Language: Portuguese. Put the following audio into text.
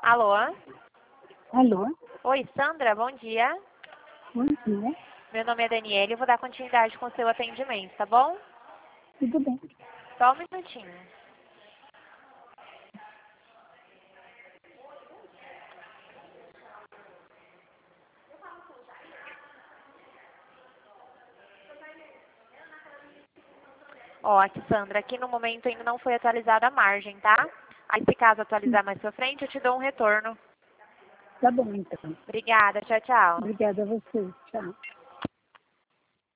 Alô? Alô? Oi, Sandra, bom dia. Bom dia. Meu nome é Daniela e eu vou dar continuidade com o seu atendimento, tá bom? Tudo bem? Só um minutinho. Ó, aqui, Sandra, aqui no momento ainda não foi atualizada a margem, tá? Aí, se caso atualizar mais pra frente, eu te dou um retorno. Tá bom, então. Obrigada, tchau, tchau. Obrigada a você. Tchau.